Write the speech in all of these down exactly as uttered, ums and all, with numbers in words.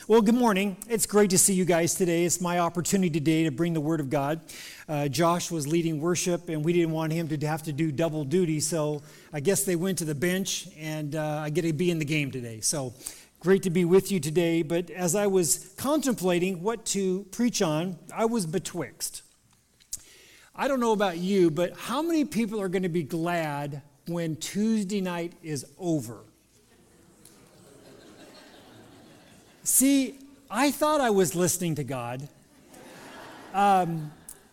Well, good morning. It's great to see you guys today. It's my opportunity today to bring the Word of God. Uh, Josh was leading worship, and we didn't want him to have to do double duty, so I guess they went to the bench, and uh, I get to be in the game today. So great to be with you today. But as I was contemplating what to preach on, I was betwixt. I don't know about you, but how many people are going to be glad when Tuesday night is over? See, I thought I was listening to God. Um,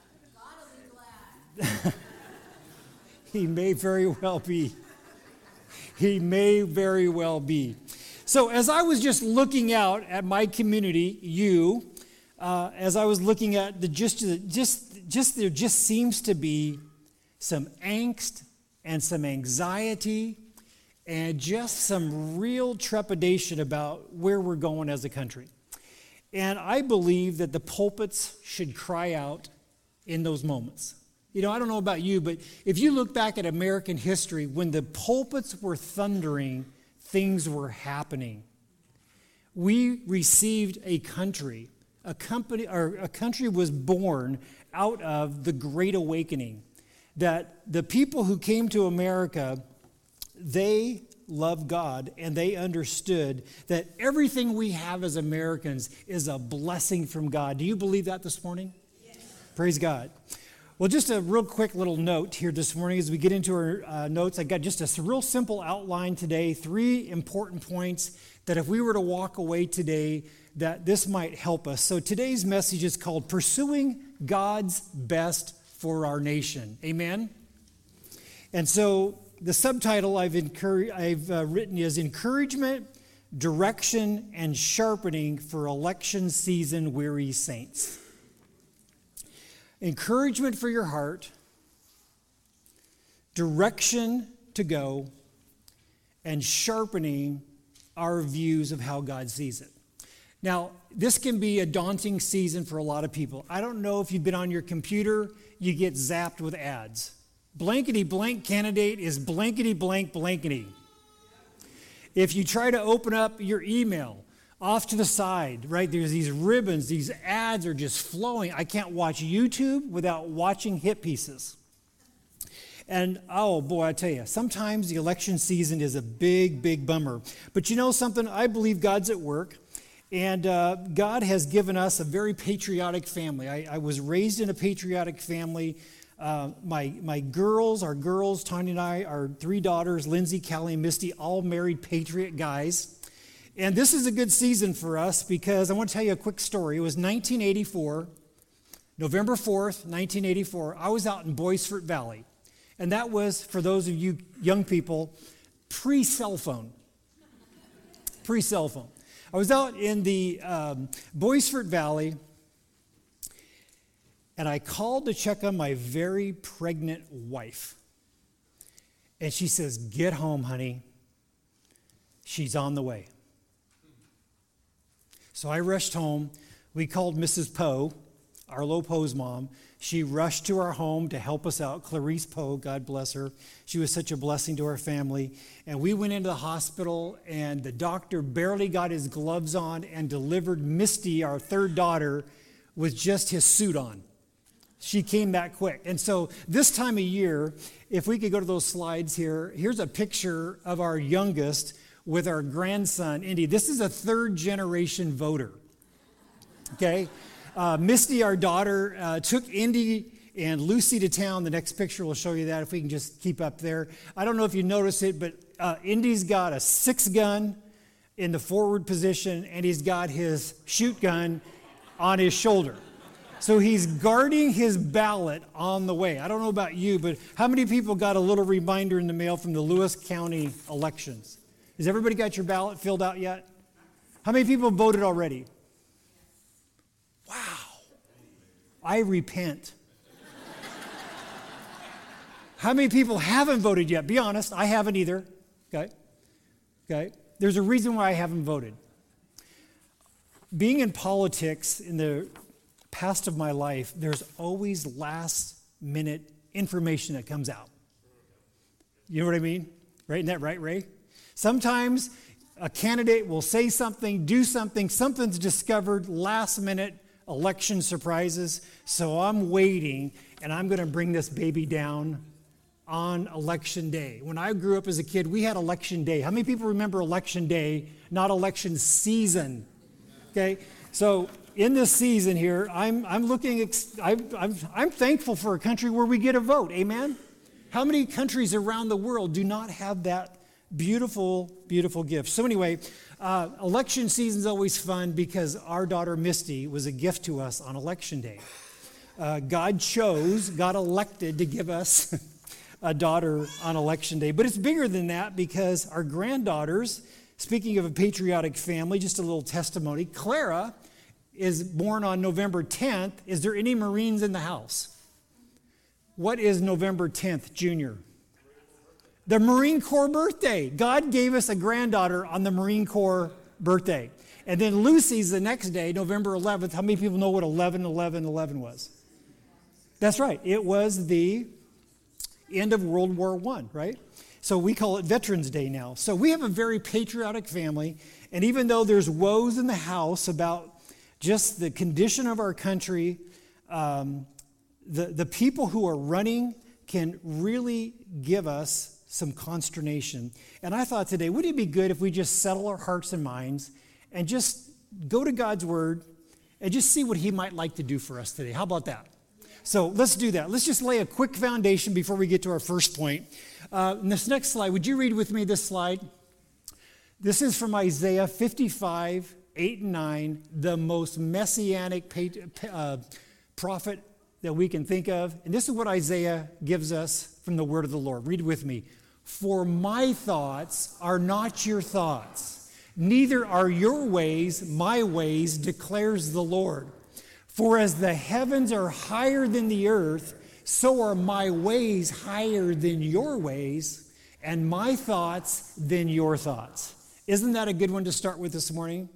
he may very well be. He may very well be. So as I was just looking out at my community, you, uh, as I was looking at the just, just, just there just seems to be some angst and some anxiety and just some real trepidation about where we're going as a country. And I believe that the pulpits should cry out in those moments. You know, I don't know about you, but if you look back at American history, when the pulpits were thundering, things were happening. We received a country, a company, or a country was born out of the Great Awakening. That the people who came to America, they loved God, and they understood that everything we have as Americans is a blessing from God. Do you believe that this morning? Yes. Praise God. Well, just a real quick little note here this morning as we get into our uh, notes. I got just a real simple outline today, three important points that if we were to walk away today, that this might help us. So today's message is called Pursuing God's Best for Our Nation. Amen? And so the subtitle I've, encouraged, I've uh, written is Encouragement, Direction, and Sharpening for Election Season Weary Saints. Encouragement for your heart, direction to go, and sharpening our views of how God sees it. Now, this can be a daunting season for a lot of people. I don't know if you've been on your computer, you get zapped with ads. Blankety blank candidate is blankety blank blankety. If you try to open up your email, off to the side, right, there's these ribbons, these ads are just flowing. I can't watch YouTube without watching hit pieces. And oh boy, I tell you, sometimes the election season is a big, big bummer. But you know something? I believe God's at work. And uh, God has given us a very patriotic family. I, I was raised in a patriotic family. Uh, my my girls, our girls, Tanya and I, our three daughters, Lindsay, Callie, and Misty, all married patriot guys. And this is a good season for us because I want to tell you a quick story. It was nineteen eighty-four, November fourth, nineteen eighty-four. I was out in Boisfort Valley. And that was, for those of you young people, pre-cell phone. Pre-cell phone. I was out in the um, Boisfort Valley, and I called to check on my very pregnant wife. And she says, "Get home, honey. She's on the way." So I rushed home. We called Missus Poe, Arlo Poe's mom. She rushed to our home to help us out. Clarice Poe, God bless her. She was such a blessing to our family. And we went into the hospital, and the doctor barely got his gloves on and delivered Misty, our third daughter, with just his suit on. She came that quick. And so this time of year, if we could go to those slides here, here's a picture of our youngest with our grandson, Indy. This is a third generation voter. Okay? Uh, Misty, our daughter, uh, took Indy and Lucy to town. The next picture will show you that if we can just keep up there. I don't know if you notice it, but uh, Indy's got a six gun in the forward position, and he's got his shoot gun on his shoulder. So he's guarding his ballot on the way. I don't know about you, but how many people got a little reminder in the mail from the Lewis County elections? Has everybody got your ballot filled out yet? How many people voted already? Wow. I repent. How many people haven't voted yet? Be honest, I haven't either. Okay? Okay? There's a reason why I haven't voted. Being in politics in the past of my life, there's always last minute information that comes out. You know what I mean? Right? Isn't that right, Ray? Sometimes a candidate will say something, do something, something's discovered, last minute election surprises. So I'm waiting, and I'm going to bring this baby down on election day. When I grew up as a kid, we had election day. How many people remember election day, not election season? Okay, so in this season here, I'm I'm looking, ex- I'm, I'm I'm thankful for a country where we get a vote. Amen. How many countries around the world do not have that beautiful, beautiful gift? So anyway, uh, election season is always fun because our daughter Misty was a gift to us on election day. Uh, God chose, God elected to give us a daughter on election day. But it's bigger than that because our granddaughters, speaking of a patriotic family, just a little testimony, Clara is born on November tenth. Is there any Marines in the house? What is November tenth, Junior? The Marine Corps birthday. God gave us a granddaughter on the Marine Corps birthday. And then Lucy's the next day, November eleventh. How many people know what eleven eleven eleven was? That's right. It was the end of World War One, right? So we call it Veterans Day now. So we have a very patriotic family. And even though there's woes in the house about just the condition of our country, um, the, the people who are running can really give us some consternation. And I thought today, wouldn't it be good if we just settle our hearts and minds and just go to God's Word and just see what He might like to do for us today? How about that? So let's do that. Let's just lay a quick foundation before we get to our first point. Uh, in this next slide, would you read with me this slide? This is from Isaiah fifty-five, eight and nine, the most messianic uh, prophet that we can think of. And this is what Isaiah gives us from the word of the Lord. Read with me. For my thoughts are not your thoughts, neither are your ways my ways, declares the Lord. For as the heavens are higher than the earth, so are my ways higher than your ways, and my thoughts than your thoughts. Isn't that a good one to start with this morning?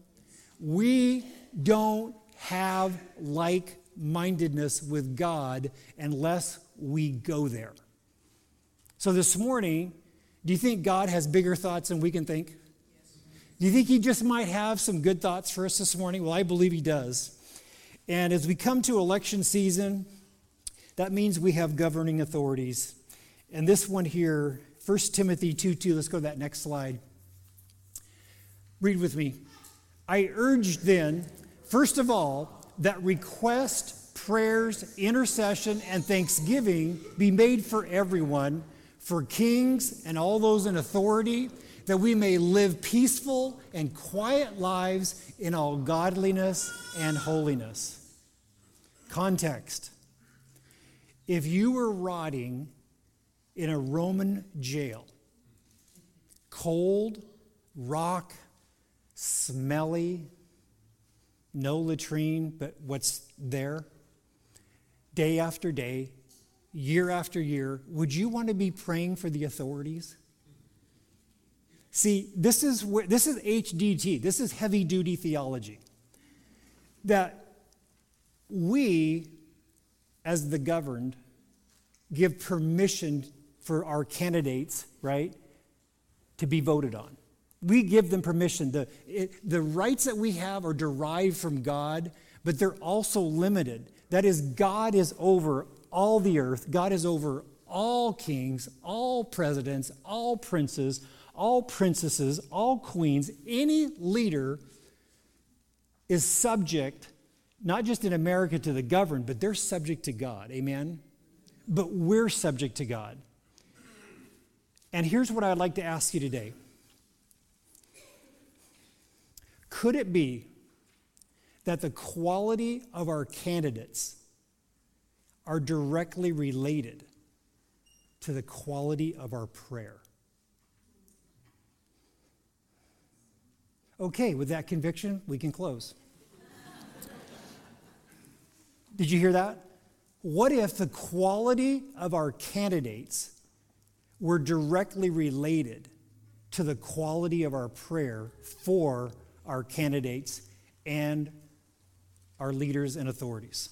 We don't have like-mindedness with God unless we go there. So this morning, do you think God has bigger thoughts than we can think? Do you think He just might have some good thoughts for us this morning? Well, I believe He does. And as we come to election season, that means we have governing authorities. And this one here, First Timothy two two, let's go to that next slide. Read with me. I urge then, first of all, that request, prayers, intercession, and thanksgiving be made for everyone, for kings and all those in authority, that we may live peaceful and quiet lives in all godliness and holiness. Context. If you were rotting in a Roman jail, cold, rock, smelly, no latrine, but what's there, day after day, year after year, would you want to be praying for the authorities? See, this is where, this is H D T. This is heavy-duty theology. That we, as the governed, give permission for our candidates, right, to be voted on. We give them permission. The, it, the rights that we have are derived from God, but they're also limited. That is, God is over all the earth. God is over all kings, all presidents, all princes, all princesses, all queens. Any leader is subject, not just in America to the governed, but they're subject to God. Amen? But we're subject to God. And here's what I'd like to ask you today. Could it be that the quality of our candidates are directly related to the quality of our prayer? Okay, with that conviction, we can close. Did you hear that? What if the quality of our candidates were directly related to the quality of our prayer for our candidates and our leaders and authorities?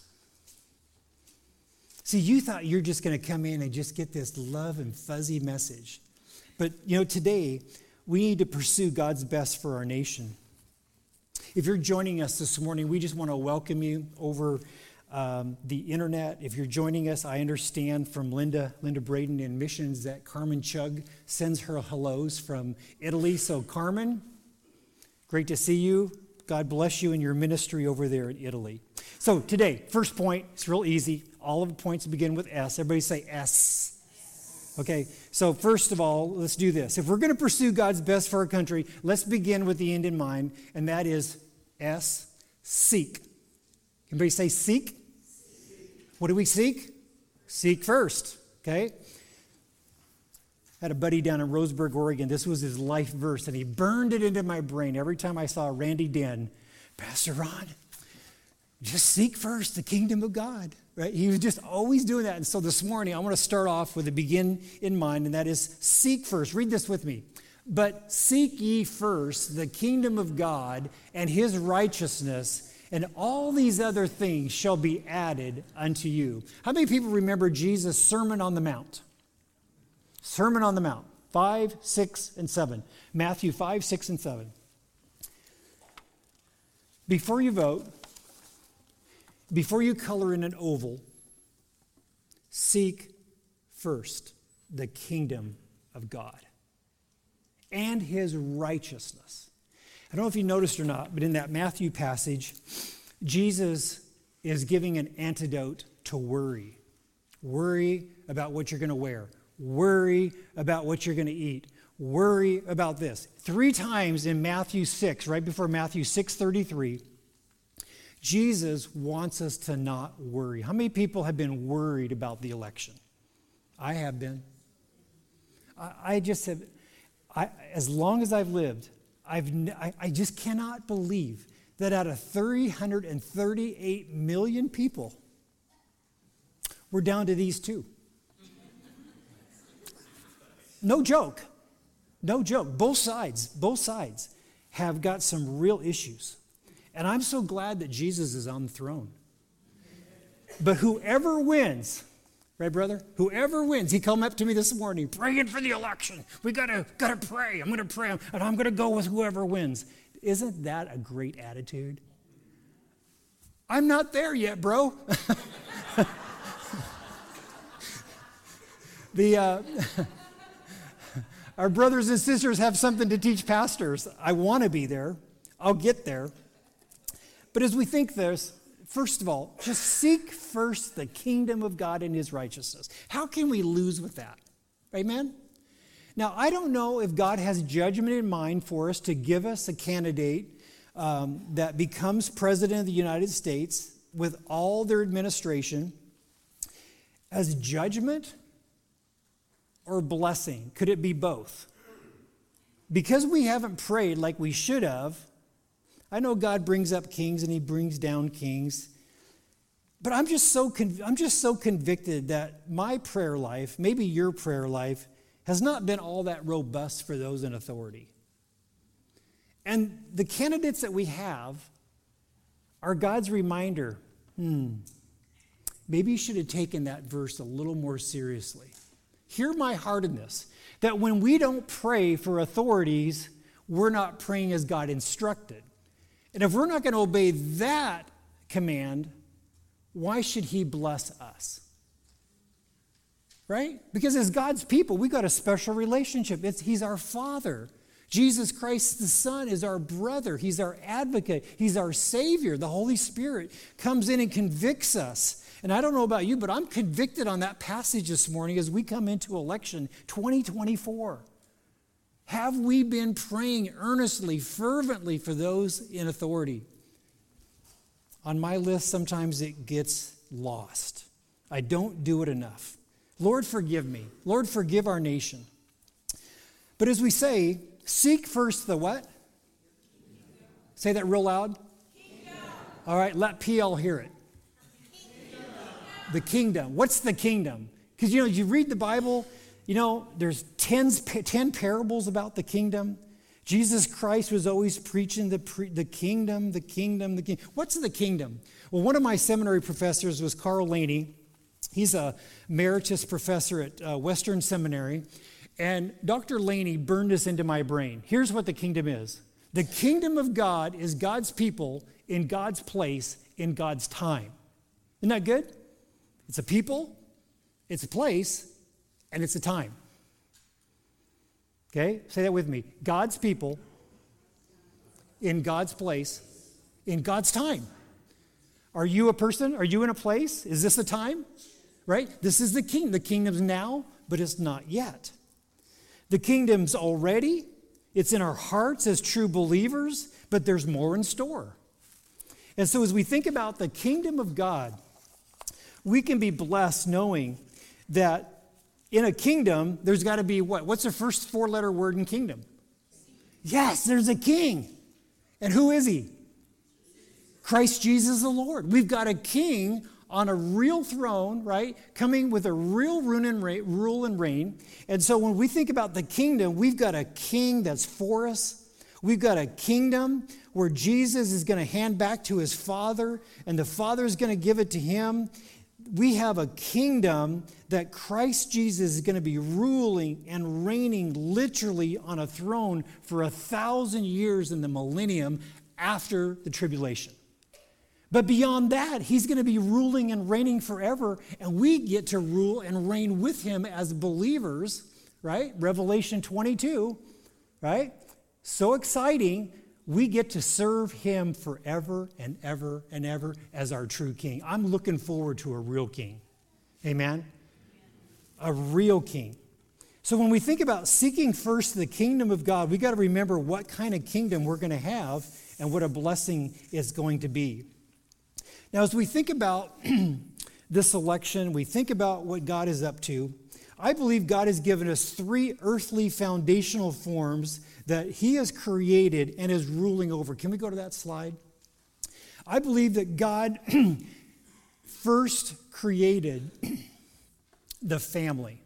See, you thought you're just going to come in and just get this love and fuzzy message. But, you know, today we need to pursue God's best for our nation. If you're joining us this morning, we just want to welcome you over um, the internet. If you're joining us, I understand from Linda, Linda Braden in missions that Carmen Chug sends her hellos from Italy. So Carmen, great to see you. God bless you in your ministry over there in Italy. So today, first point, it's real easy. All of the points begin with S. Everybody say S. Okay, so first of all, let's do this. If we're going to pursue God's best for our country, let's begin with the end in mind, and that is S, seek. Everybody say seek? Seek. What do we seek? Seek first, okay? I had a buddy down in Roseburg, Oregon. This was his life verse, and he burned it into my brain every time I saw Randy Den. Pastor Ron, just seek first the kingdom of God. Right? He was just always doing that. And so this morning, I want to start off with a begin in mind, and that is seek first. Read this with me. But seek ye first the kingdom of God and his righteousness, and all these other things shall be added unto you. How many people remember Jesus' Sermon on the Mount? Sermon on the Mount, five, six, and seven. Matthew five, six, and seven. Before you vote, before you color in an oval, seek first the kingdom of God and his righteousness. I don't know if you noticed or not, but in that Matthew passage, Jesus is giving an antidote to worry. Worry about what you're going to wear. Worry about what you're going to eat. Worry about this. Three times in Matthew six, right before Matthew six thirty-three, Jesus wants us to not worry. How many people have been worried about the election? I have been. I, I just have, I, as long as I've lived, I've, I, I just cannot believe that out of three hundred thirty-eight million people, we're down to these two. No joke. No joke. Both sides, both sides have got some real issues. And I'm so glad that Jesus is on the throne. But whoever wins, right, brother? Whoever wins, he came up to me this morning, praying for the election. We gotta gotta pray. I'm gonna pray, and I'm gonna go with whoever wins. Isn't that a great attitude? I'm not there yet, bro. the uh, our brothers and sisters have something to teach pastors. I want to be there. I'll get there. But as we think this, first of all, just seek first the kingdom of God and his righteousness. How can we lose with that? Amen? Now, I don't know if God has judgment in mind for us to give us a candidate um, that becomes president of the United States with all their administration as judgment or blessing. Could it be both? Because we haven't prayed like we should have, I know God brings up kings and he brings down kings, but I'm just so conv- I'm just so convicted that my prayer life, maybe your prayer life, has not been all that robust for those in authority. And the candidates that we have are God's reminder, hmm, maybe you should have taken that verse a little more seriously. Hear my heart in this, that when we don't pray for authorities, we're not praying as God instructed. And if we're not going to obey that command, why should he bless us? Right? Because as God's people, we got a special relationship. It's, he's our Father. Jesus Christ the Son is our brother. He's our advocate. He's our Savior. The Holy Spirit comes in and convicts us. And I don't know about you, but I'm convicted on that passage this morning as we come into election twenty twenty-four. Have we been praying earnestly, fervently for those in authority? On my list, sometimes it gets lost. I don't do it enough. Lord, forgive me. Lord, forgive our nation. But as we say, seek first the what? Say that real loud. Kingdom. All right, let P L hear it. Kingdom. The kingdom. What's the kingdom? Because, you know, you read the Bible, you know, there's tens, ten parables about the kingdom. Jesus Christ was always preaching the, pre, the kingdom, the kingdom, the kingdom. What's the kingdom? Well, one of my seminary professors was Carl Laney. He's a emeritus professor at uh, Western Seminary. And Doctor Laney burned this into my brain. Here's what the kingdom is. The kingdom of God is God's people in God's place in God's time. Isn't that good? It's a people, it's a place, and it's a time. Okay? Say that with me. God's people in God's place in God's time. Are you a person? Are you in a place? Is this a time? Right? This is the kingdom. The kingdom's now, but it's not yet. The kingdom's already. It's in our hearts as true believers, but there's more in store. And so as we think about the kingdom of God, we can be blessed knowing that in a kingdom, there's got to be what? What's the first four-letter word in kingdom? Yes, there's a king. And who is he? Christ Jesus the Lord. We've got a king on a real throne, right? Coming with a real rule and reign. And so when we think about the kingdom, we've got a king that's for us. We've got a kingdom where Jesus is going to hand back to his Father, and the Father is going to give it to him. We have a kingdom that Christ Jesus is going to be ruling and reigning literally on a throne for a thousand years in the millennium after the tribulation. But beyond that, he's going to be ruling and reigning forever, and we get to rule and reign with him as believers, right? Revelation twenty-two, right? So exciting. We get to serve him forever and ever and ever as our true king. I'm looking forward to a real king. Amen? A real king. So when we think about seeking first the kingdom of God, we got to remember what kind of kingdom we're going to have and what a blessing it's going to be. Now, as we think about this election, we think about what God is up to, I believe God has given us three earthly foundational forms that he has created and is ruling over. Can we go to that slide? I believe that God first created the family.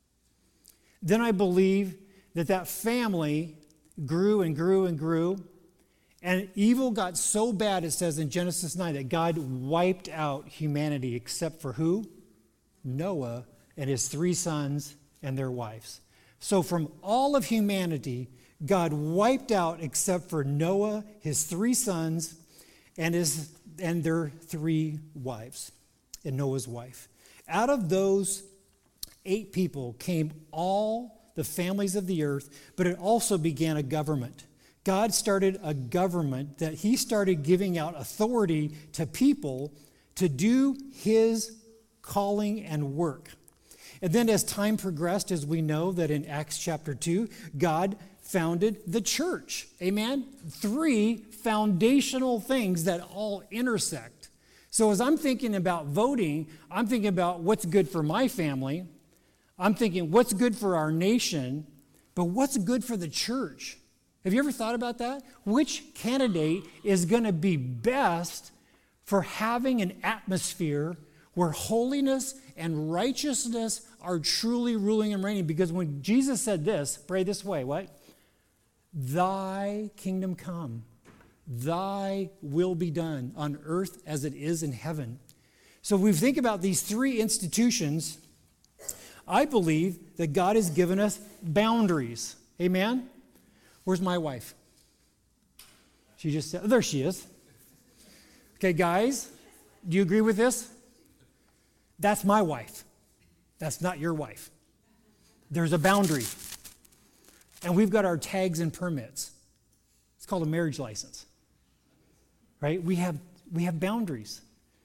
Then I believe that that family grew and grew and grew. And evil got so bad, it says in Genesis nine, that God wiped out humanity except for who? Noah and his three sons and their wives. So from all of humanity, God wiped out except for Noah, his three sons, and his and their three wives, and Noah's wife. Out of those eight people came all the families of the earth, but it also began a government. God started a government that he started giving out authority to people to do his calling and work. And then as time progressed, as we know that in Acts chapter two, God founded the church. Amen? Three foundational things that all intersect. So as I'm thinking about voting, I'm thinking about what's good for my family. I'm thinking what's good for our nation, but what's good for the church? Have you ever thought about that? Which candidate is going to be best for having an atmosphere where holiness and righteousness are truly ruling and reigning? Because when Jesus said this, pray this way, what? Thy kingdom come, thy will be done on earth as it is in heaven. So if we think about these three institutions, I believe that God has given us boundaries. Amen? Where's my wife? She just said, oh, there she is. Okay, guys, do you agree with this? That's my wife. That's not your wife. There's a boundary. And we've got our tags and permits. It's called a marriage license. Right? We have we have boundaries.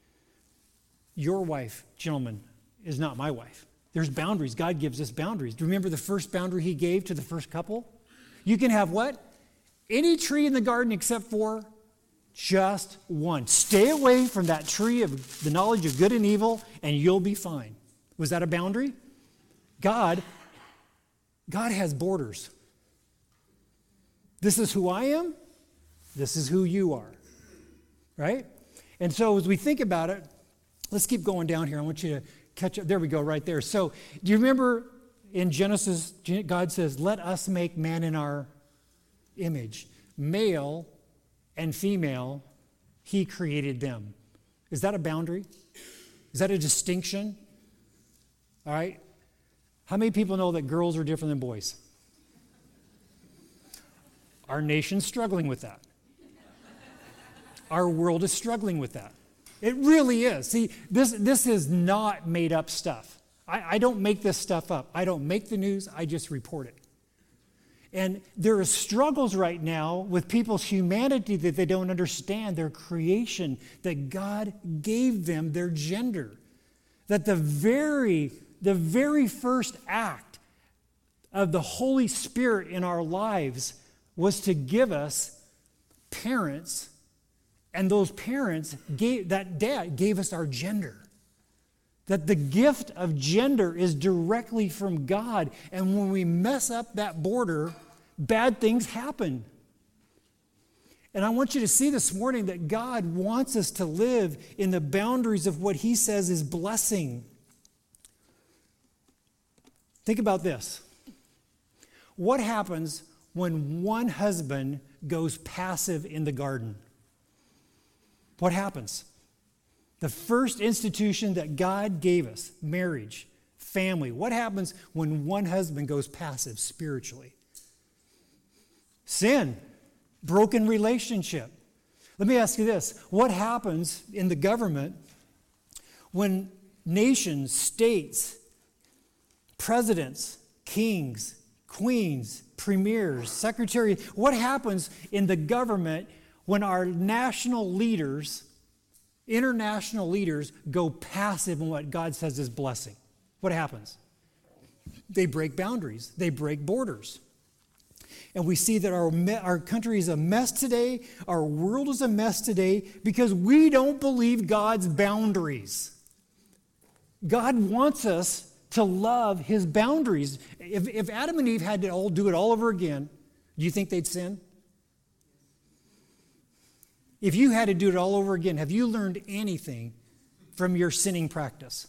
Your wife, gentlemen, is not my wife. There's boundaries. God gives us boundaries. Do you remember the first boundary he gave to the first couple? You can have what? Any tree in the garden except for just one. Stay away from that tree of the knowledge of good and evil, and you'll be fine. Was that a boundary? God, God has borders. This is who I am. This is who you are. Right? And so as we think about it, let's keep going down here. I want you to catch up. There we go, right there. So do you remember in Genesis, God says, let us make man in our image. Male and female, he created them. Is that a boundary? Is that a distinction? All right. How many people know that girls are different than boys? Our nation's struggling with that. Our world is struggling with that. It really is. See, this, this is not made up stuff. I, I don't make this stuff up. I don't make the news. I just report it. And there are struggles right now with people's humanity that they don't understand, their creation, that God gave them their gender. That the very, the very first act of the Holy Spirit in our lives was to give us parents, and those parents gave, that dad gave us our gender. That the gift of gender is directly from God, and when we mess up that border, bad things happen. And I want you to see this morning that God wants us to live in the boundaries of what He says is blessing. Think about this. What happens when one husband goes passive in the garden? What happens? The first institution that God gave us, marriage, family, what happens when one husband goes passive spiritually? Sin, broken relationship. Let me ask you this. What happens in the government when nations, states, presidents, kings, queens, premiers, secretaries, what happens in the government when our national leaders, international leaders, go passive in what God says is blessing? What happens? They break boundaries. They break borders. And we see that our, our country is a mess today. Our world is a mess today because we don't believe God's boundaries. God wants us to love His boundaries. If, if Adam and Eve had to all do it all over again, do you think they'd sin? If you had to do it all over again, have you learned anything from your sinning practice?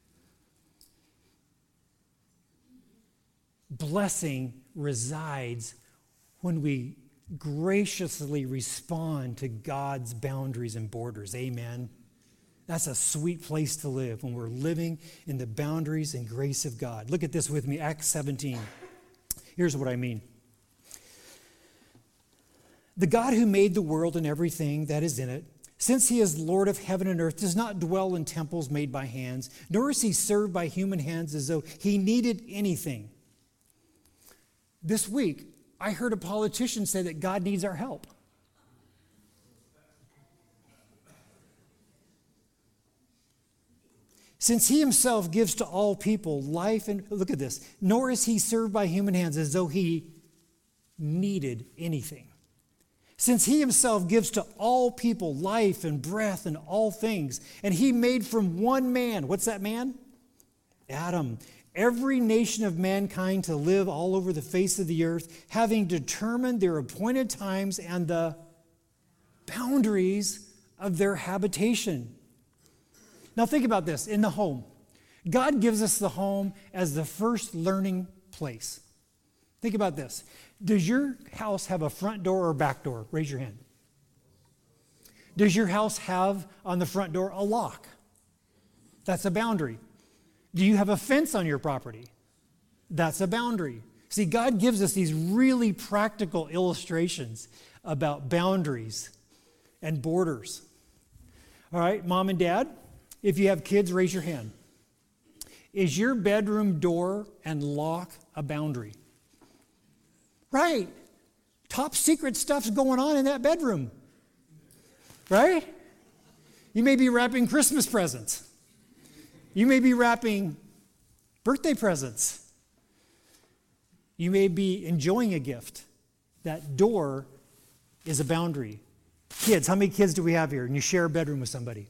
Blessing resides when we graciously respond to God's boundaries and borders. Amen. That's a sweet place to live when we're living in the boundaries and grace of God. Look at this with me, Acts seventeen. Here's what I mean. The God who made the world and everything that is in it, since He is Lord of heaven and earth, does not dwell in temples made by hands, nor is He served by human hands as though He needed anything. This week, I heard a politician say that God needs our help. Since He Himself gives to all people life and, look at this, nor is He served by human hands as though He needed anything. Since He Himself gives to all people life and breath and all things, and He made from one man, what's that man? Adam. Every nation of mankind to live all over the face of the earth, having determined their appointed times and the boundaries of their habitation. Now think about this, in the home. God gives us the home as the first learning place. Think about this. Does your house have a front door or back door? Raise your hand. Does your house have on the front door a lock? That's a boundary. Do you have a fence on your property? That's a boundary. See, God gives us these really practical illustrations about boundaries and borders. All right, mom and dad, if you have kids, raise your hand. Is your bedroom door and lock a boundary? Right. Top secret stuff's going on in that bedroom. Right? You may be wrapping Christmas presents. You may be wrapping birthday presents. You may be enjoying a gift. That door is a boundary. Kids, how many kids do we have here? And you share a bedroom with somebody.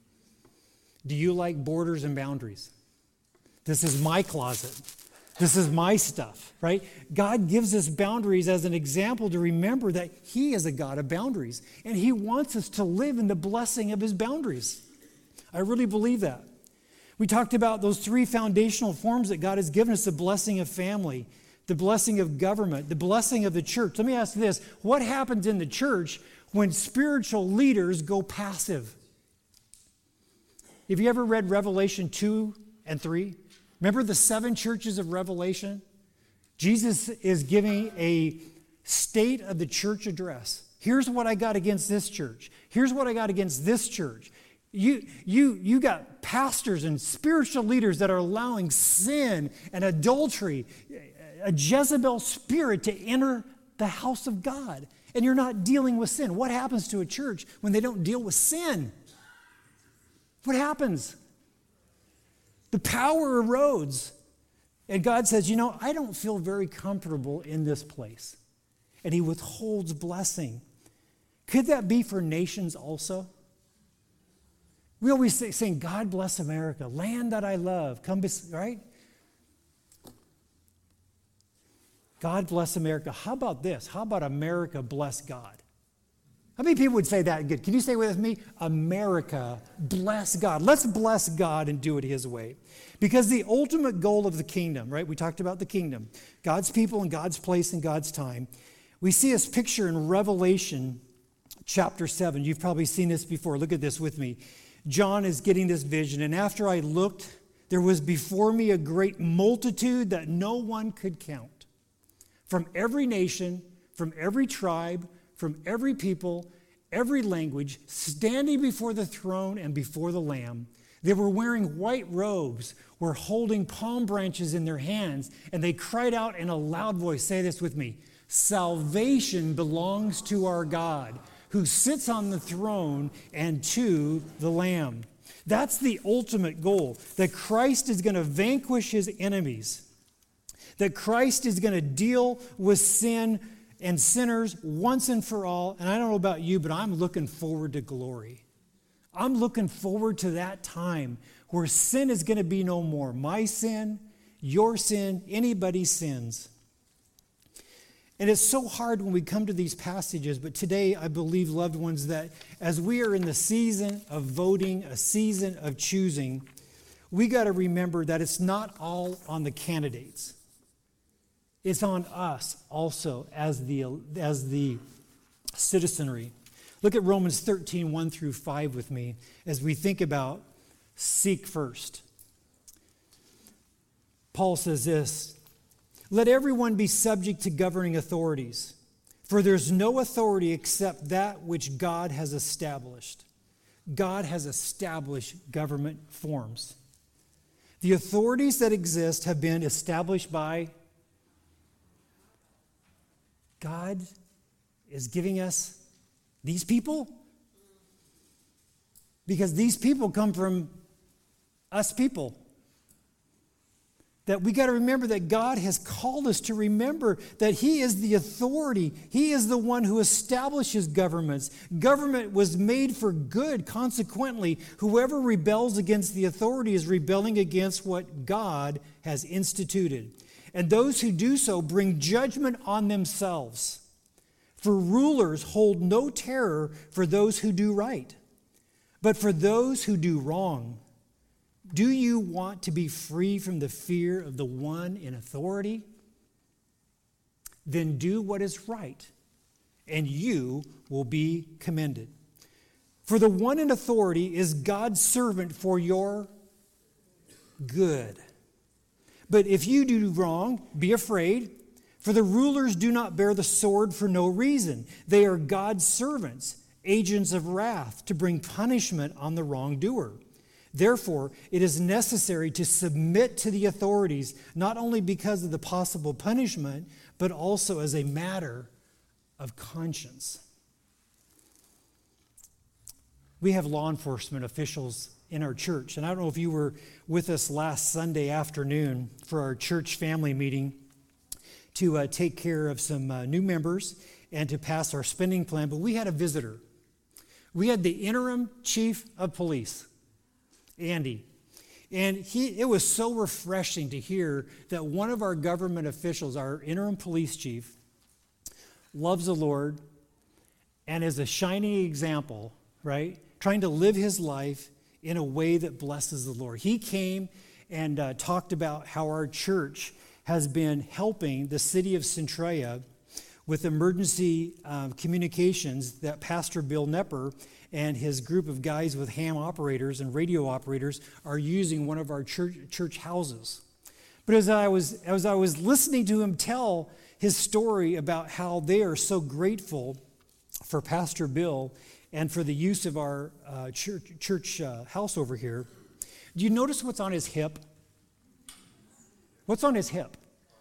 Do you like borders and boundaries? This is my closet. This is my stuff, right? God gives us boundaries as an example to remember that He is a God of boundaries. And He wants us to live in the blessing of His boundaries. I really believe that. We talked about those three foundational forms that God has given us: the blessing of family, the blessing of government, the blessing of the church. Let me ask this. What happens in the church when spiritual leaders go passive? Have you ever read Revelation two and three? Remember the seven churches of Revelation? Jesus is giving a state of the church address. Here's what I got against this church. Here's what I got against this church. You, you, you got pastors and spiritual leaders that are allowing sin and adultery, a Jezebel spirit to enter the house of God. And you're not dealing with sin. What happens to a church when they don't deal with sin? What happens? The power erodes. And God says, you know, I don't feel very comfortable in this place. And he withholds blessing. Could that be for nations also? We always say, saying, God bless America, land that I love, come, bes-, right? God bless America. How about this? How about America bless God? How many people would say that good? Can you say with me? America bless God. Let's bless God and do it his way. Because the ultimate goal of the kingdom, right? We talked about the kingdom. God's people and God's place and God's time. We see this picture in Revelation chapter seven. You've probably seen this before. Look at this with me. John is getting this vision. And after I looked, there was before me a great multitude that no one could count. From every nation, from every tribe, from every people, every language, standing before the throne and before the Lamb. They were wearing white robes, were holding palm branches in their hands, and they cried out in a loud voice, say this with me, salvation belongs to our God, who sits on the throne and to the Lamb. That's the ultimate goal, that Christ is going to vanquish his enemies, that Christ is going to deal with sin and sinners once and for all. And I don't know about you, but I'm looking forward to glory. I'm looking forward to that time where sin is going to be no more. My sin, your sin, anybody's sins. And it's so hard when we come to these passages, but today I believe, loved ones, that as we are in the season of voting, a season of choosing, we got to remember that it's not all on the candidates. It's on us also as the, as the citizenry. Look at Romans thirteen, one through five with me as we think about seek first. Paul says this, let everyone be subject to governing authorities, for there's no authority except that which God has established. God has established government forms. The authorities that exist have been established by God is giving us these people because these people come from us people. That we got to remember that God has called us to remember that he is the authority. He is the one who establishes governments. Government was made for good. Consequently, whoever rebels against the authority is rebelling against what God has instituted. And those who do so bring judgment on themselves. For rulers hold no terror for those who do right, but for those who do wrong. Do you want to be free from the fear of the one in authority? Then do what is right, and you will be commended. For the one in authority is God's servant for your good. But if you do wrong, be afraid, for the rulers do not bear the sword for no reason. They are God's servants, agents of wrath, to bring punishment on the wrongdoer. Therefore, it is necessary to submit to the authorities, not only because of the possible punishment, but also as a matter of conscience. We have law enforcement officials in our church, and I don't know if you were with us last Sunday afternoon for our church family meeting to uh, take care of some uh, new members and to pass our spending plan, but we had a visitor. We had the interim chief of police, Andy. And he, it was so refreshing to hear that one of our government officials, our interim police chief, loves the Lord and is a shining example, right? Trying to live his life in a way that blesses the Lord. He came and uh, talked about how our church has been helping the city of Centralia with emergency um, communications that Pastor Bill Nepper and his group of guys with ham operators and radio operators are using one of our church, church houses. But as I was as I was listening to him tell his story about how they are so grateful for Pastor Bill and for the use of our uh, church, church uh, house over here, do you notice what's on his hip? What's on his hip?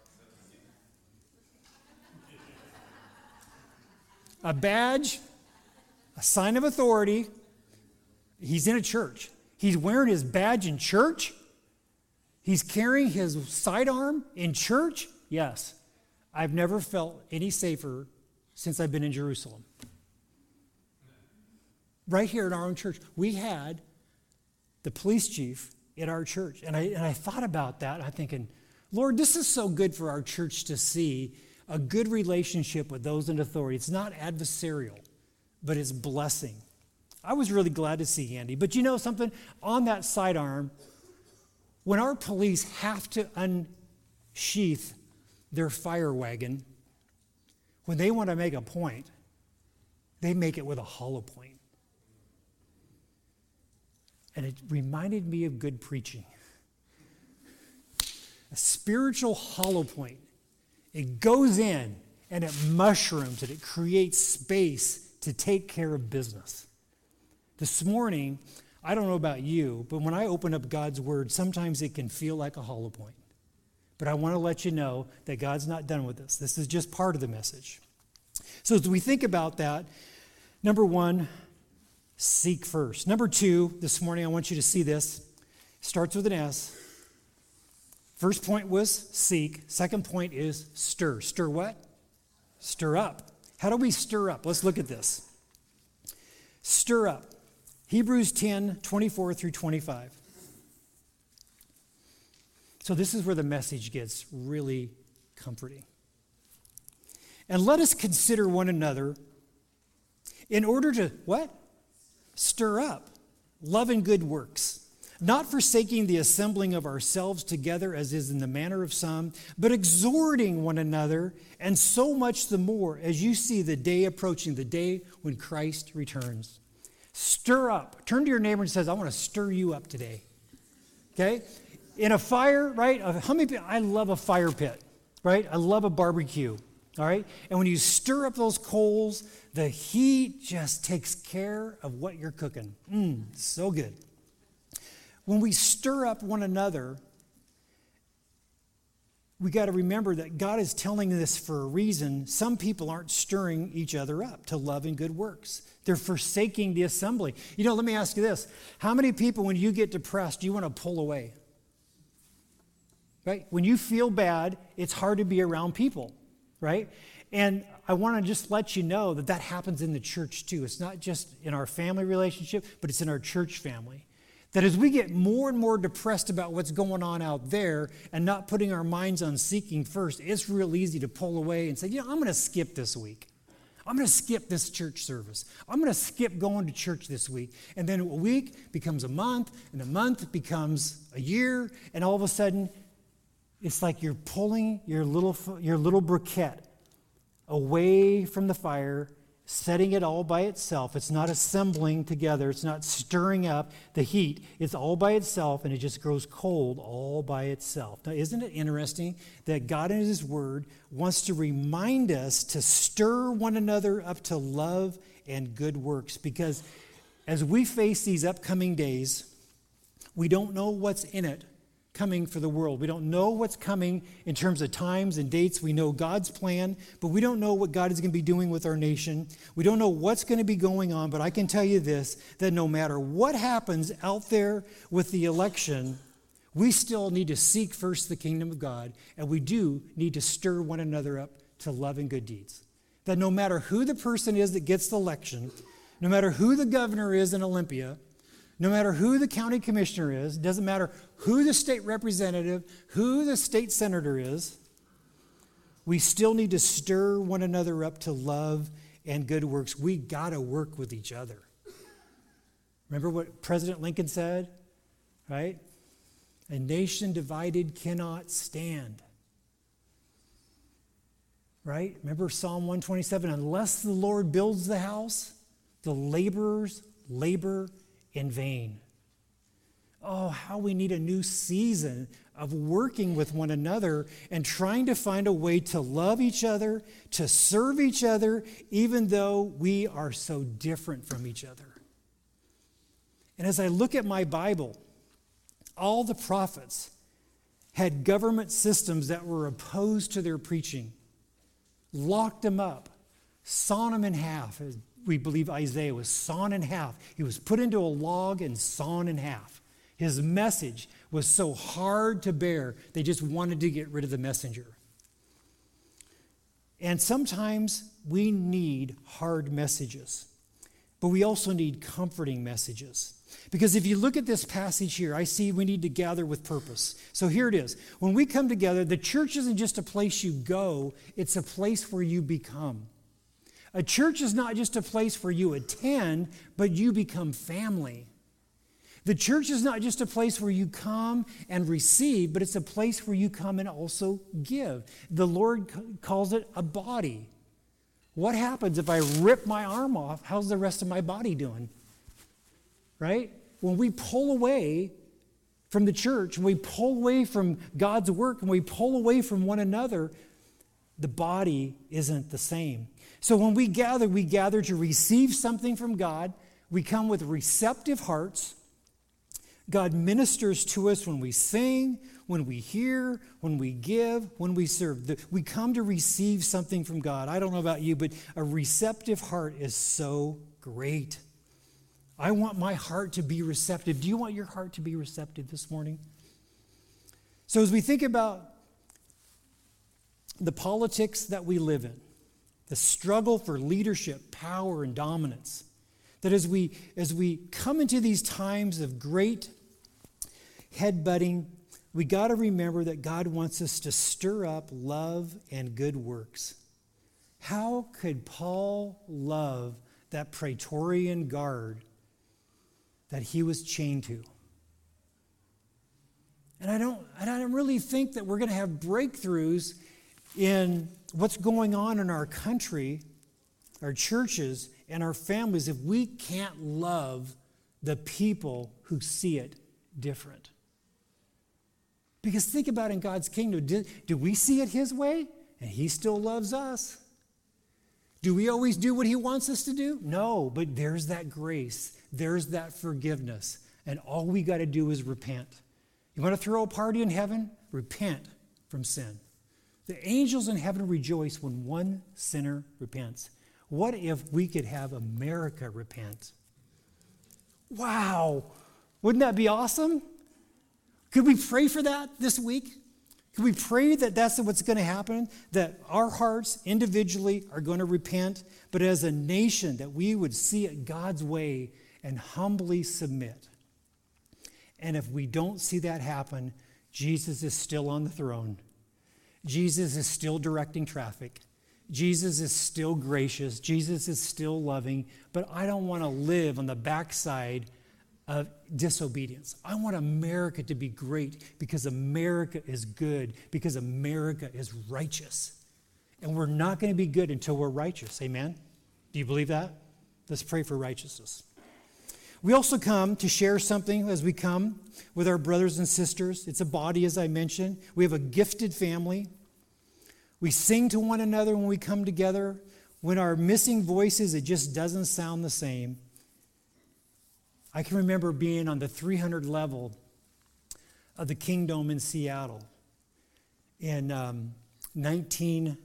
A badge, a sign of authority. He's in a church. He's wearing his badge in church. He's carrying his sidearm in church. Yes, I've never felt any safer since I've been in Jerusalem. Right here in our own church, we had the police chief in our church. And I, and I thought about that. I'm thinking, Lord, this is so good for our church to see a good relationship with those in authority. It's not adversarial, but it's blessing. I was really glad to see Andy. But you know something? On that sidearm, when our police have to unsheath their fire wagon, when they want to make a point, they make it with a hollow point. And it reminded me of good preaching. A spiritual hollow point. It goes in and it mushrooms and it creates space to take care of business. This morning, I don't know about you, but when I open up God's word, sometimes it can feel like a hollow point. But I want to let you know that God's not done with this. This is just part of the message. So as we think about that, number one, seek first. Number two, this morning I want you to see this. Starts with an S. First point was seek. Second point is stir. Stir what? Stir up. How do we stir up? Let's look at this. Stir up. Hebrews ten, twenty-four through twenty-five. So this is where the message gets really comforting. And let us consider one another in order to, what? Stir up love and good works, not forsaking the assembling of ourselves together as is in the manner of some, but exhorting one another, and so much the more as you see the day approaching, the day when Christ returns. Stir up. Turn to your neighbor and says, I want to stir you up today. Okay? In a fire, right? How many people, I love a fire pit, right? I love a barbecue, all right? And when you stir up those coals, the heat just takes care of what you're cooking. Mmm, so good. When we stir up one another, we got to remember that God is telling this for a reason. Some people aren't stirring each other up to love and good works. They're forsaking the assembly. You know, let me ask you this. How many people, when you get depressed, you want to pull away? Right? When you feel bad, it's hard to be around people, right? And I want to just let you know that that happens in the church too. It's not just in our family relationship, but it's in our church family. That as we get more and more depressed about what's going on out there and not putting our minds on seeking first, it's real easy to pull away and say, you know, I'm going to skip this week. I'm going to skip this church service. I'm going to skip going to church this week. And then a week becomes a month, and a month becomes a year, and all of a sudden, it's like you're pulling your little, your little briquette away from the fire, setting it all by itself. It's not assembling together. It's not stirring up the heat. It's all by itself, and it just grows cold all by itself. Now, isn't it interesting that God in His Word wants to remind us to stir one another up to love and good works? Because as we face these upcoming days, we don't know what's in it coming for the world. We don't know what's coming in terms of times and dates. We know God's plan, but we don't know what God is going to be doing with our nation. We don't know what's going to be going on, but I can tell you this, that no matter what happens out there with the election, we still need to seek first the kingdom of God, and we do need to stir one another up to love and good deeds. That no matter who the person is that gets the election, no matter who the governor is in Olympia, no matter who the county commissioner is, doesn't matter who the state representative, who the state senator is, we still need to stir one another up to love and good works. We got to work with each other. Remember what President Lincoln said, right? A nation divided cannot stand. Right? Remember Psalm one twenty-seven, unless the Lord builds the house, the laborers labor in vain. Oh, how we need a new season of working with one another and trying to find a way to love each other, to serve each other, even though we are so different from each other. And as I look at my Bible, all the prophets had government systems that were opposed to their preaching, locked them up, sawn them in half. We believe Isaiah was sawn in half. He was put into a log and sawn in half. His message was so hard to bear, they just wanted to get rid of the messenger. And sometimes we need hard messages, but we also need comforting messages. Because if you look at this passage here, I see we need to gather with purpose. So here it is. When we come together, the church isn't just a place you go, it's a place where you become. A church is not just a place where you attend, but you become family. The church is not just a place where you come and receive, but it's a place where you come and also give. The Lord calls it a body. What happens if I rip my arm off? How's the rest of my body doing? Right? When we pull away from the church, when we pull away from God's work, when we pull away from one another, the body isn't the same. So when we gather, we gather to receive something from God. We come with receptive hearts. God ministers to us when we sing, when we hear, when we give, when we serve. We come to receive something from God. I don't know about you, but a receptive heart is so great. I want my heart to be receptive. Do you want your heart to be receptive this morning? So as we think about the politics that we live in, the struggle for leadership, power, and dominance, that as we, as we come into these times of great headbutting, we got to remember that God wants us to stir up love and good works. How could Paul love that Praetorian guard that he was chained to? And I don't, and I don't really think that we're going to have breakthroughs in what's going on in our country, our churches, and our families if we can't love the people who see it different. Because think about in God's kingdom, do, do we see it his way? And he still loves us. Do we always do what he wants us to do? No, but there's that grace. There's that forgiveness. And all we got to do is repent. You want to throw a party in heaven? Repent from sin. The angels in heaven rejoice when one sinner repents. What if we could have America repent? Wow! Wouldn't that be awesome? Could we pray for that this week? Could we pray that that's what's going to happen? That our hearts individually are going to repent, but as a nation that we would see it God's way and humbly submit. And if we don't see that happen, Jesus is still on the throne. Jesus is still directing traffic. Jesus is still gracious. Jesus is still loving. But I don't want to live on the backside of disobedience. I want America to be great because America is good, because America is righteous. And we're not going to be good until we're righteous. Amen? Do you believe that? Let's pray for righteousness. We also come to share something as we come with our brothers and sisters. It's a body, as I mentioned. We have a gifted family. We sing to one another when we come together. When our missing voices, it just doesn't sound the same. I can remember being on the three hundred level of the Kingdom in Seattle in um, nineteen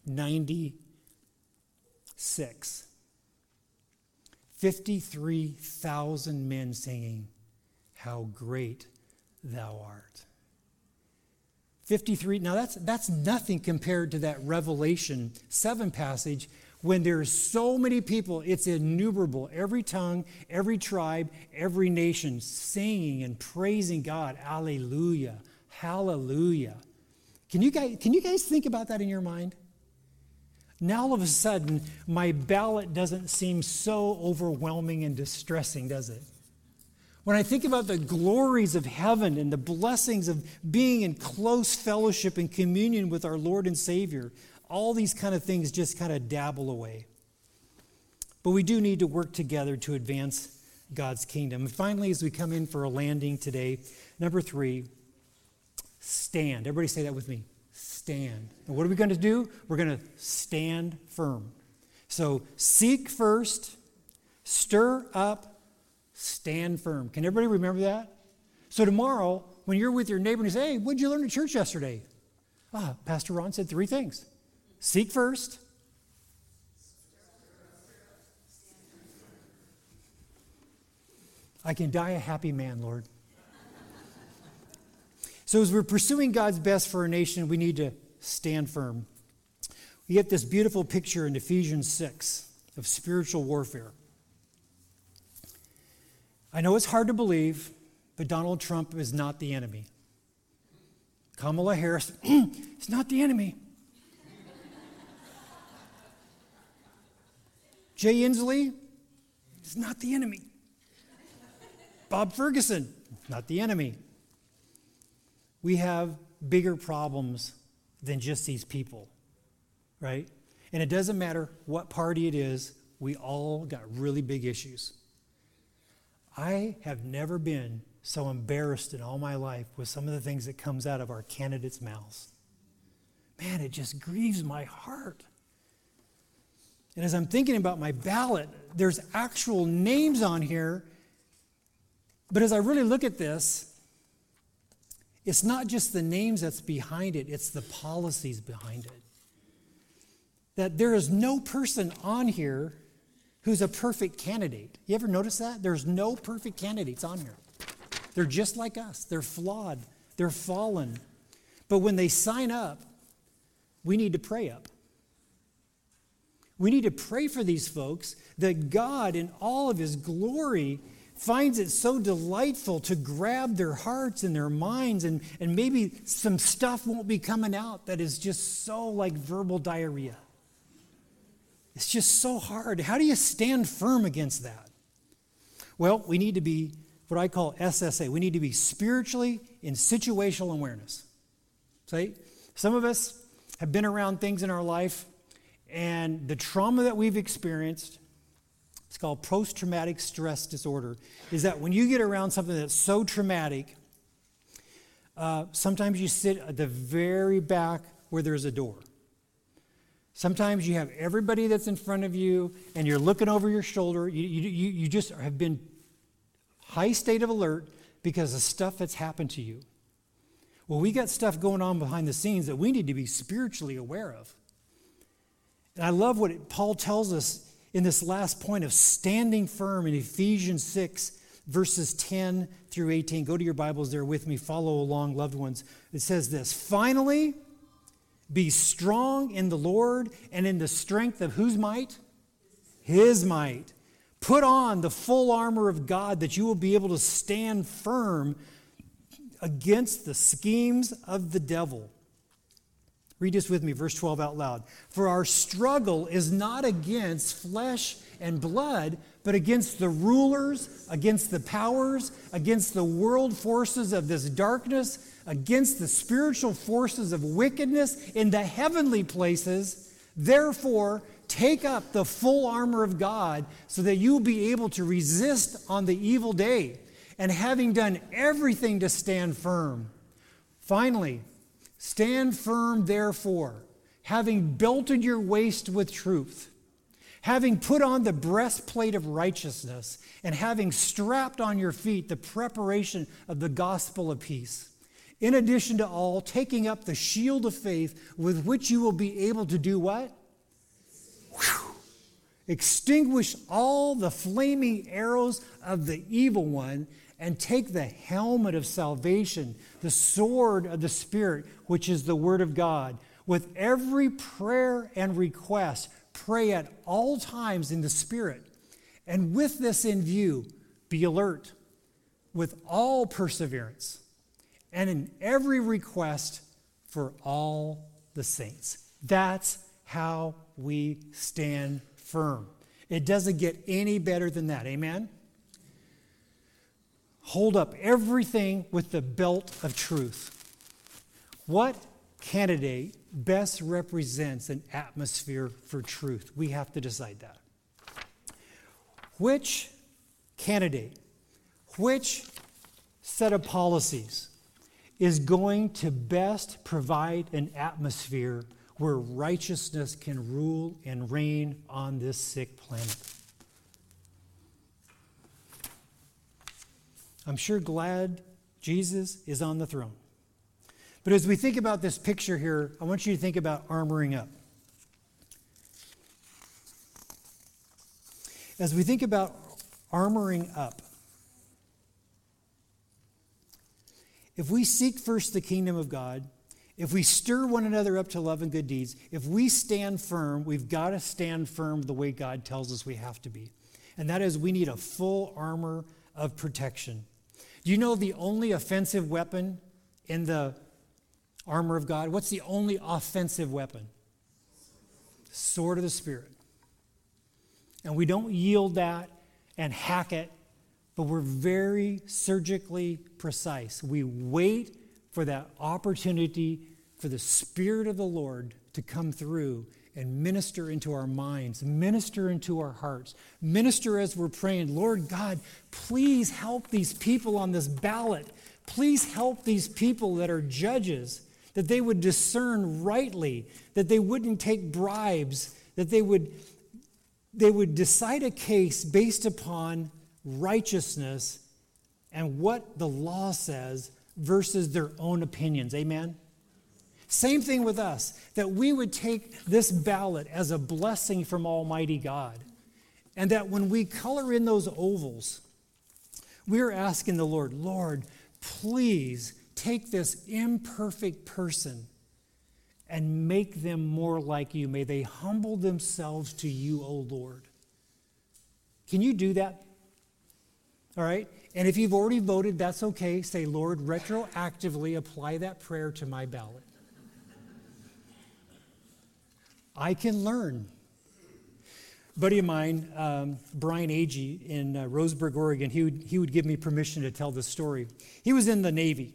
ninety-six. fifty-three thousand men singing, "How great thou art." fifty-three, now that's, that's nothing compared to that Revelation seven passage when there's so many people, it's innumerable, every tongue, every tribe, every nation singing and praising God. Hallelujah, hallelujah. Can you guys, can you guys think about that in your mind? Now all of a sudden, my ballot doesn't seem so overwhelming and distressing, does it? When I think about the glories of heaven and the blessings of being in close fellowship and communion with our Lord and Savior, all these kind of things just kind of dabble away. But we do need to work together to advance God's kingdom. And finally, as we come in for a landing today, number three, stand. Everybody say that with me. Stand. And what are we going to do? We're going to stand firm. So seek first, stir up, stand firm. Can everybody remember that? So tomorrow, when you're with your neighbor and you say, hey, what did you learn at church yesterday? Ah, Pastor Ron said three things. Seek first. I can die a happy man, Lord. So as we're pursuing God's best for our nation, we need to stand firm. We get this beautiful picture in Ephesians six of spiritual warfare. I know it's hard to believe, but Donald Trump is not the enemy. Kamala Harris is not the enemy. Jay Inslee is not the enemy. Bob Ferguson, not the enemy. We have bigger problems than just these people, right? And it doesn't matter what party it is, we all got really big issues. I have never been so embarrassed in all my life with some of the things that comes out of our candidates' mouths. Man, it just grieves my heart. And as I'm thinking about my ballot, there's actual names on here. But as I really look at this, it's not just the names that's behind it, it's the policies behind it. That there is no person on here who's a perfect candidate. You ever notice that? There's no perfect candidates on here. They're just like us. They're flawed. They're fallen. But when they sign up, we need to pray up. We need to pray for these folks that God, in all of his glory, finds it so delightful to grab their hearts and their minds, and, and maybe some stuff won't be coming out that is just so like verbal diarrhea. It's just so hard. How do you stand firm against that? Well, we need to be what I call S S A. We need to be spiritually in situational awareness. See, some of us have been around things in our life, and the trauma that we've experienced, it's called post-traumatic stress disorder, is that when you get around something that's so traumatic, uh, sometimes you sit at the very back where there's a door. Sometimes you have everybody that's in front of you, and you're looking over your shoulder. You, you, you just have been high state of alert because of stuff that's happened to you. Well, we got stuff going on behind the scenes that we need to be spiritually aware of. And I love what it, Paul tells us in this last point of standing firm in Ephesians six, verses ten through eighteen. Go to your Bibles there with me. Follow along, loved ones. It says this: finally, be strong in the Lord and in the strength of whose might? His might. Put on the full armor of God that you will be able to stand firm against the schemes of the devil. Read this with me, verse twelve out loud. For our struggle is not against flesh and blood, but against the rulers, against the powers, against the world forces of this darkness, against the spiritual forces of wickedness in the heavenly places. Therefore, take up the full armor of God so that you will be able to resist on the evil day, and having done everything to stand firm. Finally, stand firm, therefore, having belted your waist with truth, having put on the breastplate of righteousness, and having strapped on your feet the preparation of the gospel of peace. In addition to all, taking up the shield of faith with which you will be able to do what? Whew. Extinguish all the flaming arrows of the evil one, and take the helmet of salvation, the sword of the Spirit, which is the word of God. With every prayer and request, pray at all times in the Spirit. And with this in view, be alert with all perseverance, and in every request for all the saints. That's how we stand firm. It doesn't get any better than that. Amen? Hold up everything with the belt of truth. What candidate best represents an atmosphere for truth? We have to decide that. Which candidate, which set of policies is going to best provide an atmosphere where righteousness can rule and reign on this sick planet? I'm sure glad Jesus is on the throne. But as we think about this picture here, I want you to think about armoring up. As we think about armoring up, if we seek first the kingdom of God, if we stir one another up to love and good deeds, if we stand firm, we've got to stand firm the way God tells us we have to be. And that is, we need a full armor of protection. Do you know the only offensive weapon in the armor of God? What's the only offensive weapon? Sword of the Spirit. And we don't yield that and hack it, but we're very surgically precise. We wait for that opportunity for the Spirit of the Lord to come through and minister into our minds, minister into our hearts, minister as we're praying, Lord God, please help these people on this ballot. Please help these people that are judges, that they would discern rightly, that they wouldn't take bribes, that they would, they would decide a case based upon righteousness and what the law says versus their own opinions. Amen? Same thing with us, that we would take this ballot as a blessing from Almighty God, and that when we color in those ovals, we're asking the Lord, Lord, please take this imperfect person and make them more like you. May they humble themselves to you, O Lord. Can you do that? All right? And if you've already voted, that's okay. Say, Lord, retroactively apply that prayer to my ballot. I can learn. A buddy of mine, um, Brian Agee in uh, Roseburg, Oregon, he would, he would give me permission to tell this story. He was in the Navy.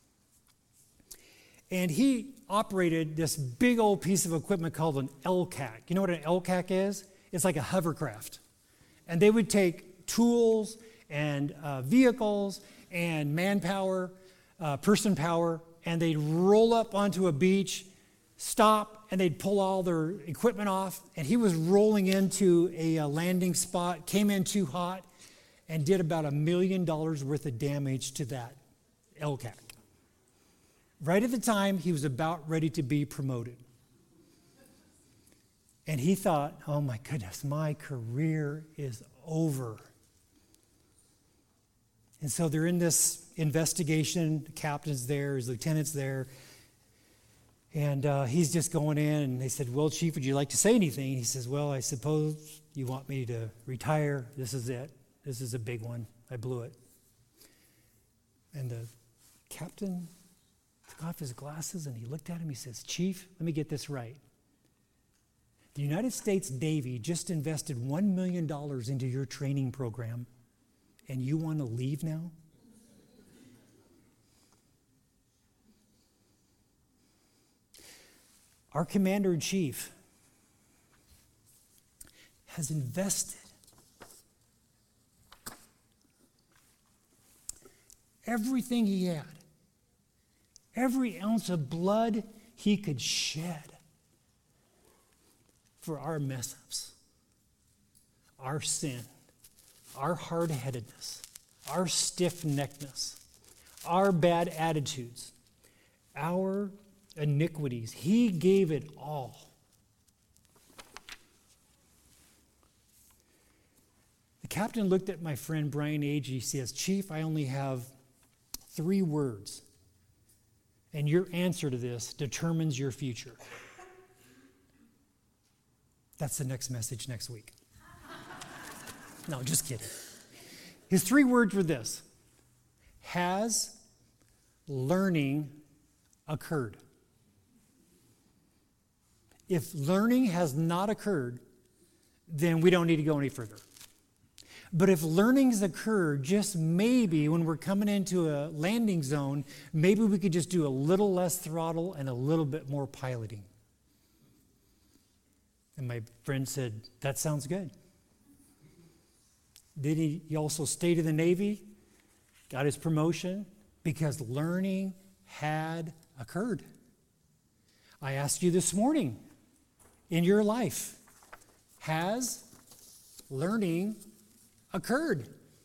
And he operated this big old piece of equipment called an L C A C. You know what an L C A C is? It's like a hovercraft. And they would take tools and uh, vehicles and manpower, uh, person power, and they'd roll up onto a beach, stop, and they'd pull all their equipment off. And he was rolling into a, a landing spot, came in too hot, and did about a million dollars worth of damage to that L C A C. Right at the time, he was about ready to be promoted. And he thought, oh my goodness, my career is over. And so they're in this investigation. The captain's there, his lieutenant's there. And uh, he's just going in, and they said, well, Chief, would you like to say anything? He says, well, I suppose you want me to retire. This is it. This is a big one. I blew it. And the captain took off his glasses, and he looked at him. He says, Chief, let me get this right. The United States Navy just invested one million dollars into your training program, and you want to leave now? Our commander-in-chief has invested everything he had, every ounce of blood he could shed for our mess-ups, our sin, our hard-headedness, our stiff-neckedness, our bad attitudes, our iniquities. He gave it all. The captain looked at my friend Brian Agee. He says, Chief, I only have three words, and your answer to this determines your future. That's the next message next week. No, just kidding. His three words were this: has learning occurred? If learning has not occurred, then we don't need to go any further. But if learning's occurred, just maybe when we're coming into a landing zone, maybe we could just do a little less throttle and a little bit more piloting. And my friend said, that sounds good. Then he, he also stayed in the Navy, got his promotion, because learning had occurred. I asked you this morning, in your life, has learning occurred?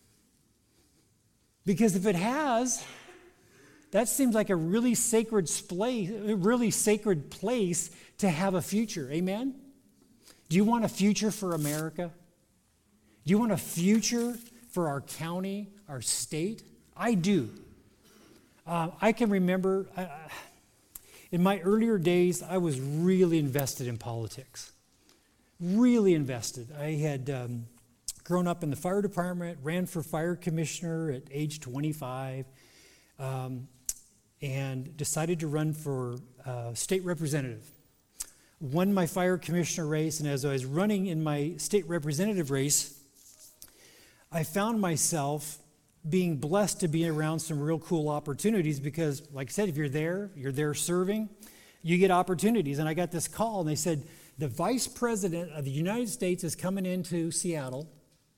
Because if it has, that seems like a really sacred place, a really sacred place to have a future. Amen? Do you want a future for America? Do you want a future for our county, our state? I do. Uh, I can remember uh, in my earlier days, I was really invested in politics. Really invested. I had um, grown up in the fire department, ran for fire commissioner at age twenty-five, um, and decided to run for uh, state representative. Won my fire commissioner race, and as I was running in my state representative race, I found myself being blessed to be around some real cool opportunities because, like I said, if you're there, you're there serving, you get opportunities. And I got this call, and they said, the Vice President of the United States is coming into Seattle,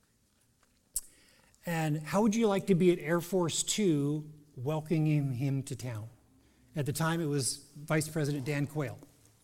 and how would you like to be at Air Force Two welcoming him to town? At the time, it was Vice President Dan Quayle.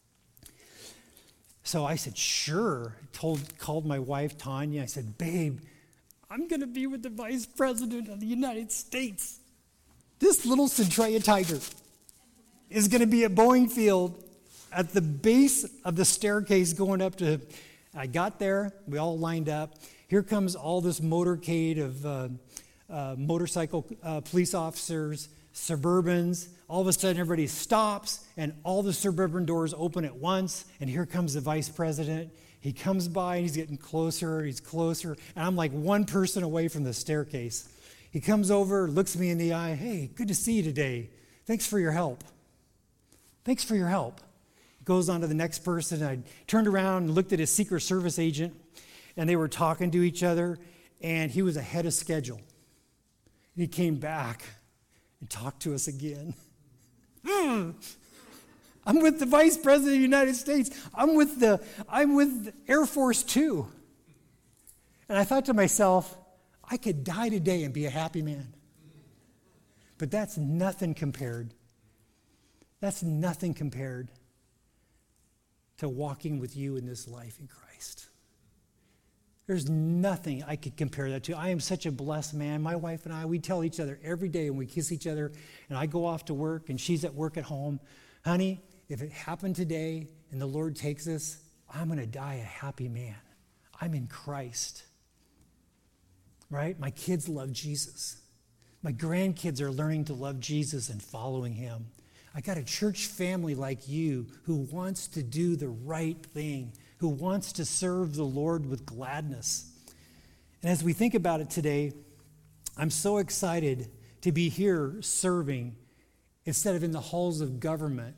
So I said, sure. I told, called my wife, Tanya. I said, babe, I'm going to be with the Vice President of the United States. This little Centralia Tiger is going to be at Boeing Field at the base of the staircase going up to, I got there, we all lined up. Here comes all this motorcade of uh, uh, motorcycle uh, police officers, Suburbans. All of a sudden, everybody stops, and all the Suburban doors open at once, and here comes the Vice President. He comes by, and he's getting closer, he's closer, and I'm like one person away from the staircase. He comes over, looks me in the eye, hey, good to see you today. Thanks for your help. Thanks for your help. Goes on to the next person. I turned around and looked at his Secret Service agent, and they were talking to each other, and he was ahead of schedule. And he came back and talked to us again. Mm. I'm with the Vice President of the United States. I'm with the I'm with Air Force Two. And I thought to myself, I could die today and be a happy man. But that's nothing compared. That's nothing compared to walking with you in this life in Christ. There's nothing I could compare that to. I am such a blessed man. My wife and I, we tell each other every day when we kiss each other, and I go off to work, and she's at work at home, honey, if it happened today and the Lord takes us, I'm going to die a happy man. I'm in Christ. Right? My kids love Jesus. My grandkids are learning to love Jesus and following him. I got a church family like you who wants to do the right thing, who wants to serve the Lord with gladness. And as we think about it today, I'm so excited to be here serving instead of in the halls of government.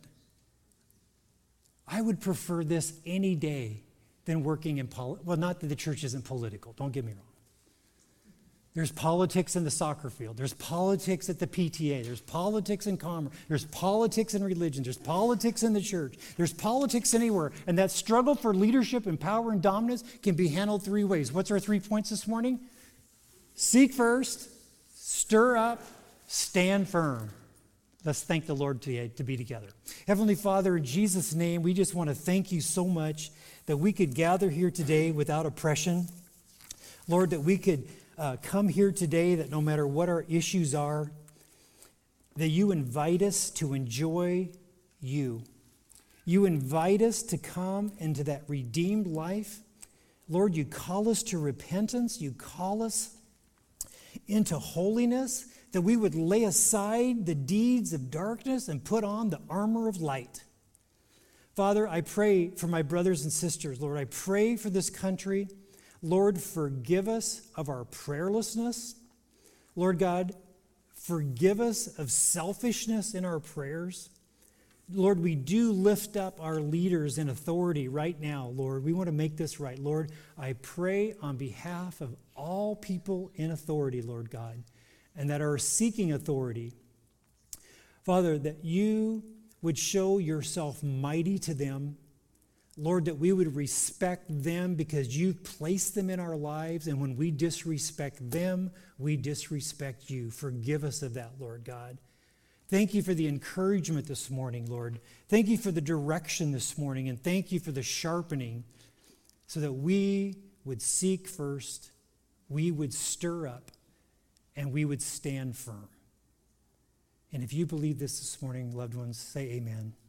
I would prefer this any day than working in politics. Well, not that the church isn't political, don't get me wrong. There's politics in the soccer field. There's politics at the P T A. There's politics in commerce. There's politics in religion. There's politics in the church. There's politics anywhere. And that struggle for leadership and power and dominance can be handled three ways. What's our three points this morning? Seek first, stir up, stand firm. Let's thank the Lord today to be together. Heavenly Father, in Jesus' name, we just want to thank you so much that we could gather here today without oppression. Lord, that we could Uh, come here today, that no matter what our issues are, that you invite us to enjoy you. You invite us to come into that redeemed life. Lord, you call us to repentance. You call us into holiness, that we would lay aside the deeds of darkness and put on the armor of light. Father, I pray for my brothers and sisters. Lord, I pray for this country. Lord, forgive us of our prayerlessness. Lord God, forgive us of selfishness in our prayers. Lord, we do lift up our leaders in authority right now, Lord. We want to make this right. Lord, I pray on behalf of all people in authority, Lord God, and that are seeking authority. Father, that you would show yourself mighty to them. Lord, that we would respect them because you've placed them in our lives. And when we disrespect them, we disrespect you. Forgive us of that, Lord God. Thank you for the encouragement this morning, Lord. Thank you for the direction this morning. And thank you for the sharpening so that we would seek first, we would stir up, and we would stand firm. And if you believe this this morning, loved ones, say amen.